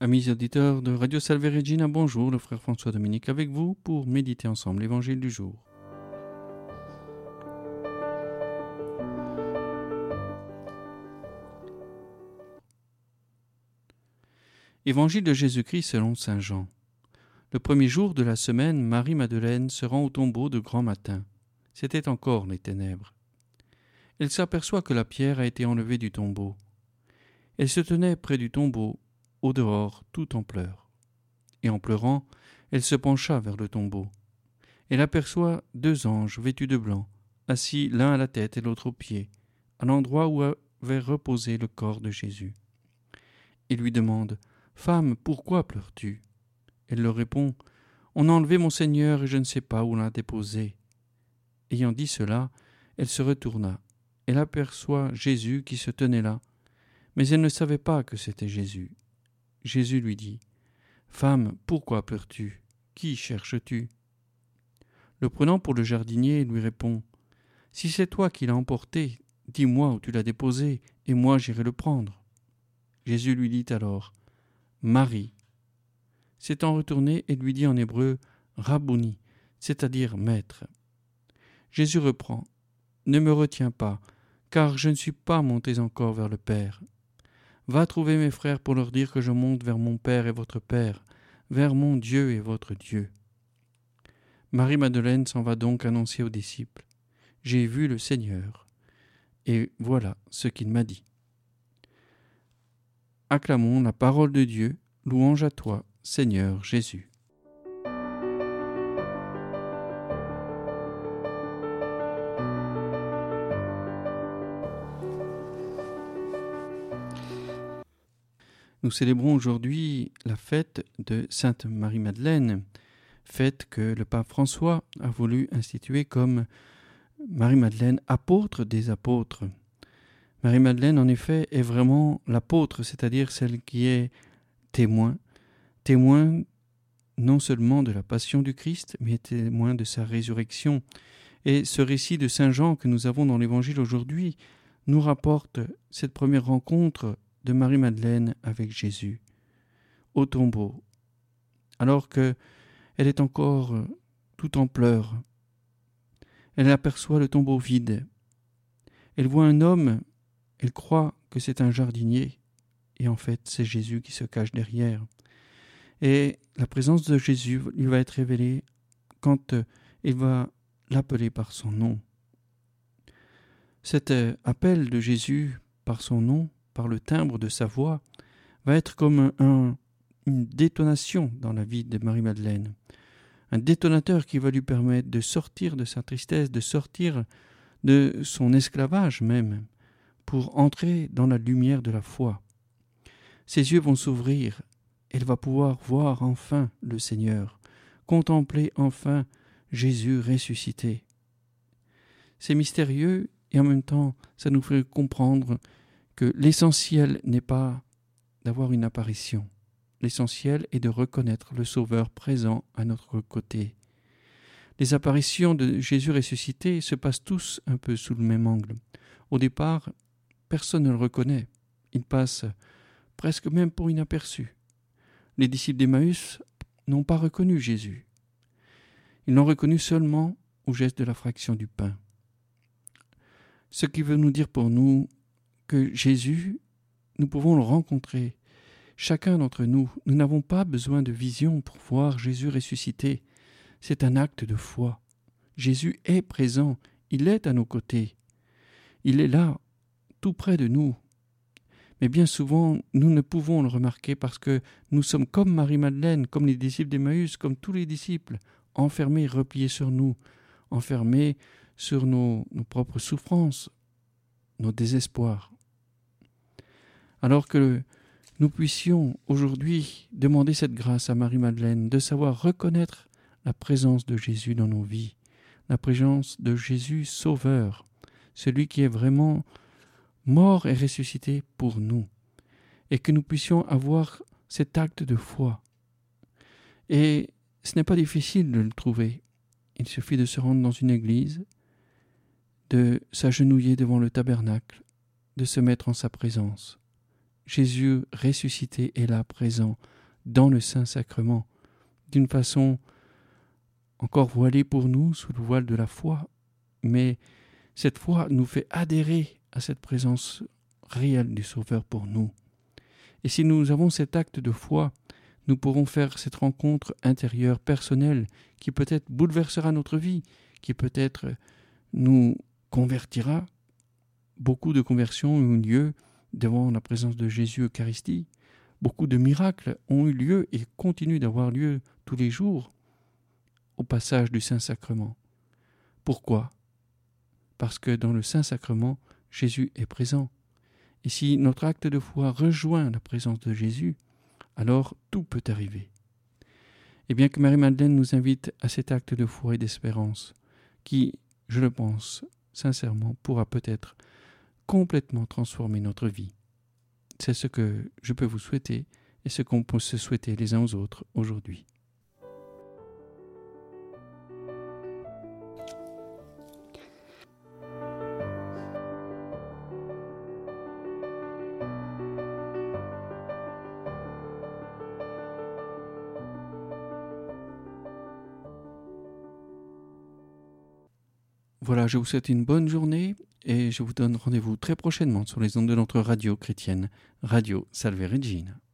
Amis auditeurs de Radio Salve Regina, bonjour, le frère François Dominique avec vous pour méditer ensemble l'évangile du jour. Évangile de Jésus-Christ selon saint Jean. Le premier jour de la semaine, Marie-Madeleine se rend au tombeau de grand matin. C'était encore les ténèbres. Elle s'aperçoit que la pierre a été enlevée du tombeau. Elle se tenait près du tombeau, au dehors, tout en pleurs. Et en pleurant, elle se pencha vers le tombeau. Elle aperçoit 2 anges vêtus de blanc, assis l'un à la tête et l'autre aux pieds, à l'endroit où avait reposé le corps de Jésus. Ils lui demandent « Femme, pourquoi pleures-tu » Elle leur répond « On a enlevé mon Seigneur et je ne sais pas où on l'a déposé. » Ayant dit cela, elle se retourna. Elle aperçoit Jésus qui se tenait là, mais elle ne savait pas que c'était Jésus. Jésus lui dit « Femme, pourquoi pleures-tu ? Qui cherches-tu » Le prenant pour le jardinier, il lui répond « Si c'est toi qui l'as emporté, dis-moi où tu l'as déposé, et moi j'irai le prendre. » Jésus lui dit alors « Marie ». S'étant retourné, il lui dit en hébreu « Rabouni », c'est-à-dire « maître ». Jésus reprend « Ne me retiens pas, car je ne suis pas monté encore vers le Père. Va trouver mes frères pour leur dire que je monte vers mon Père et votre Père, vers mon Dieu et votre Dieu. » Marie-Madeleine s'en va donc annoncer aux disciples. « J'ai vu le Seigneur, et voilà ce qu'il m'a dit. » Acclamons la parole de Dieu, louange à toi, Seigneur Jésus. Nous célébrons aujourd'hui la fête de Sainte Marie-Madeleine, fête que le pape François a voulu instituer comme Marie-Madeleine, apôtre des apôtres. Marie-Madeleine, en effet, est vraiment l'apôtre, c'est-à-dire celle qui est témoin non seulement de la passion du Christ, mais témoin de sa résurrection. Et ce récit de saint Jean que nous avons dans l'Évangile aujourd'hui nous rapporte cette première rencontre de Marie-Madeleine avec Jésus au tombeau, alors qu'elle est encore tout en pleurs. Elle aperçoit le tombeau vide. Elle voit un homme, elle croit que c'est un jardinier, et en fait c'est Jésus qui se cache derrière. Et la présence de Jésus lui va être révélée quand il va l'appeler par son nom. Cet appel de Jésus par son nom, par le timbre de sa voix, va être comme une détonation dans la vie de Marie-Madeleine. Un détonateur qui va lui permettre de sortir de sa tristesse, de sortir de son esclavage même, pour entrer dans la lumière de la foi. Ses yeux vont s'ouvrir, elle va pouvoir voir enfin le Seigneur, contempler enfin Jésus ressuscité. C'est mystérieux et en même temps, ça nous fait comprendre que l'essentiel n'est pas d'avoir une apparition. L'essentiel est de reconnaître le Sauveur présent à notre côté. Les apparitions de Jésus ressuscité se passent tous un peu sous le même angle. Au départ, personne ne le reconnaît. Il passe presque même pour inaperçu. Les disciples d'Emmaüs n'ont pas reconnu Jésus. Ils l'ont reconnu seulement au geste de la fraction du pain. Ce qui veut nous dire pour nous que Jésus, nous pouvons le rencontrer. Chacun d'entre nous, nous n'avons pas besoin de vision pour voir Jésus ressuscité. C'est un acte de foi. Jésus est présent, il est à nos côtés. Il est là, tout près de nous. Mais bien souvent, nous ne pouvons le remarquer parce que nous sommes comme Marie-Madeleine, comme les disciples d'Emmaüs, comme tous les disciples, enfermés, repliés sur nous, enfermés sur nos propres souffrances, nos désespoirs. Alors que nous puissions aujourd'hui demander cette grâce à Marie-Madeleine, de savoir reconnaître la présence de Jésus dans nos vies, la présence de Jésus Sauveur, celui qui est vraiment mort et ressuscité pour nous, et que nous puissions avoir cet acte de foi. Et ce n'est pas difficile de le trouver. Il suffit de se rendre dans une église, de s'agenouiller devant le tabernacle, de se mettre en sa présence. Jésus ressuscité est là, présent, dans le Saint-Sacrement, d'une façon encore voilée pour nous sous le voile de la foi, mais cette foi nous fait adhérer à cette présence réelle du Sauveur pour nous. Et si nous avons cet acte de foi, nous pourrons faire cette rencontre intérieure personnelle qui peut-être bouleversera notre vie, qui peut-être nous convertira. Beaucoup de conversions ont eu lieu devant la présence de Jésus Eucharistie. Beaucoup de miracles ont eu lieu et continuent d'avoir lieu tous les jours au passage du Saint-Sacrement. Pourquoi ? Parce que dans le Saint-Sacrement, Jésus est présent. Et si notre acte de foi rejoint la présence de Jésus, alors tout peut arriver. Et bien que Marie-Madeleine nous invite à cet acte de foi et d'espérance, qui, je le pense sincèrement, pourra peut-être complètement transformer notre vie. C'est ce que je peux vous souhaiter et ce qu'on peut se souhaiter les uns aux autres aujourd'hui. Voilà, je vous souhaite une bonne journée et je vous donne rendez-vous très prochainement sur les ondes de notre radio chrétienne, Radio Salve Regina.